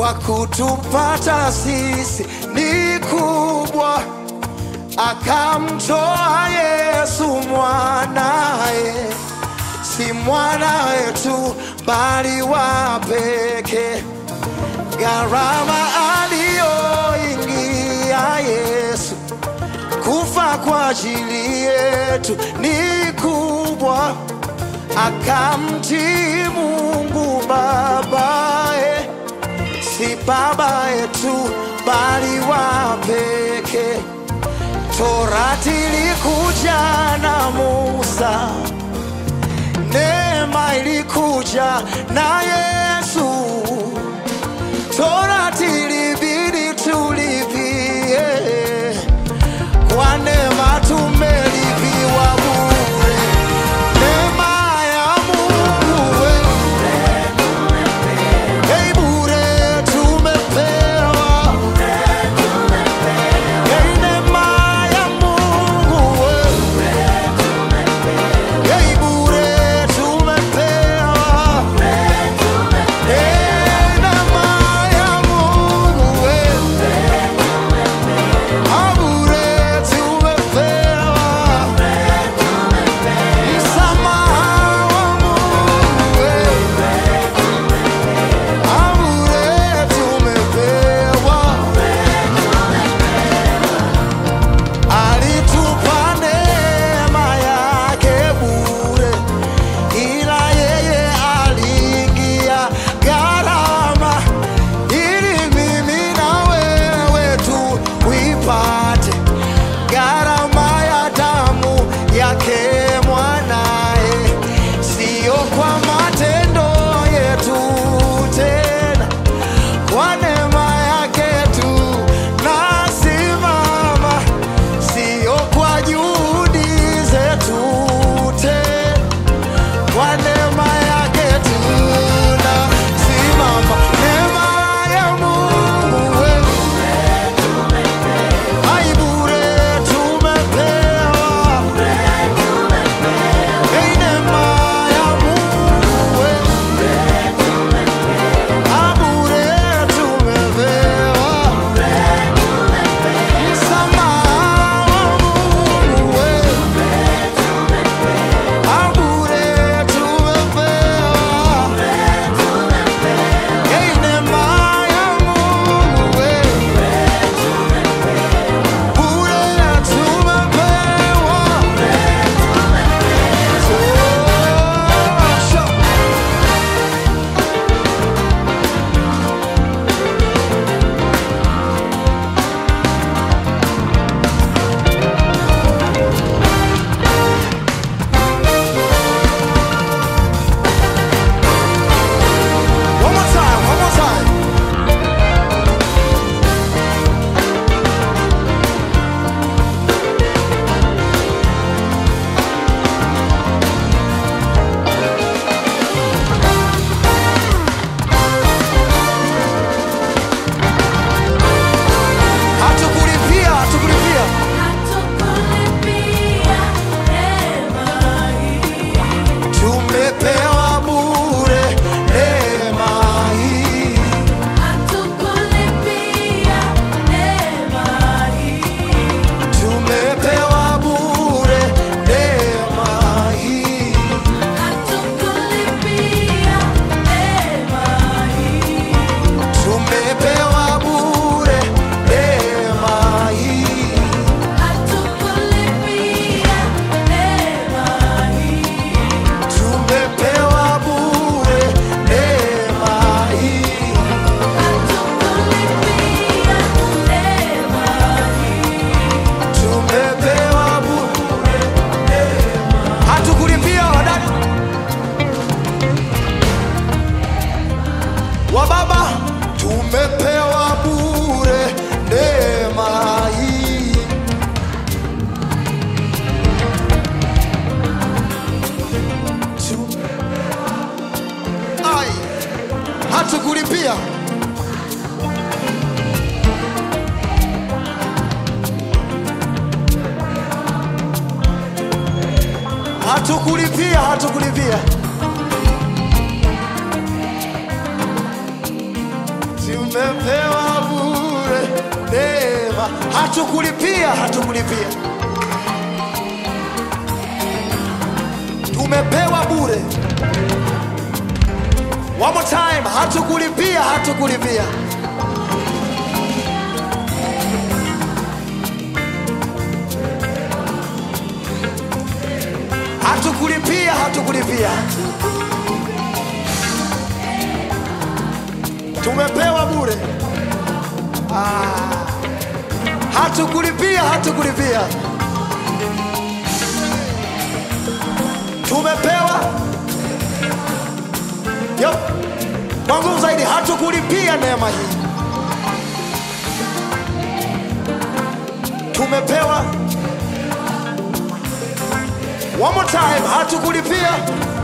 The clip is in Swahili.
kwa kutupata sisi ni kubwa, akamtoa Yesu mwanae, si mwana wetu bali wa pekee. Gharama aliyoingia Yesu kufa kwa ajili yetu ni kubwa, akamtii Mungu babae, si baba yetu bali wa pekee. Torati ilikuja na Musa, neema ilikuja na Yesu. Torati ilibidi tulipie, kwa neema tumelipiwa bure. Neema ya Mungu hey, bure tumepewa. Hey, neema ya Mungu hey, bure tumepewa. Hey, neema ya Mungu bure tumepewa. Msamaha wa Mungu bure tumepewa. Alitupa neema yake bure, ila yeye aliingia gharama, ili mimi na wewe tuipate gharama ya damu yake mwanae, sio kwa matendo yetu tena, kwa neema yake tu nasimama, sio kwa juhudi zetu tena, kwa neema yake tu nasimama. Neema ya Mungu hai bure tumepewa. Hey, neema ya Mungu bure tumepewa. Msamaha wa Mungu bure tumepewa. Hey, neema ya Mungu bure One more time, one more time. Hatukulipia, hatukulipia. Tumepewa bure neema hii. Tumepewa bure neema hii. Tumepewa bure neema hii. Tumepewa bure neema hii. Tumepewa bure neema. Hatukulipia wadada wa baba, tumepewa bure neema hii. Ai, hatukulipia. Hatukulipia, hatukulipia. Si tumepewa bure neema. Hatukulipia, hatukulipia, tumepewa bure. One more time, hatukulipia, hatukulipia. Hatukulipia, hatukulipia. Tumepewa bure. Hatukulipia, hatukulipia. Tumepewa. Yep. Kwa nguvu zaidi, hatukulipia neema hii. Tumepewa. One more time, hatukulipia.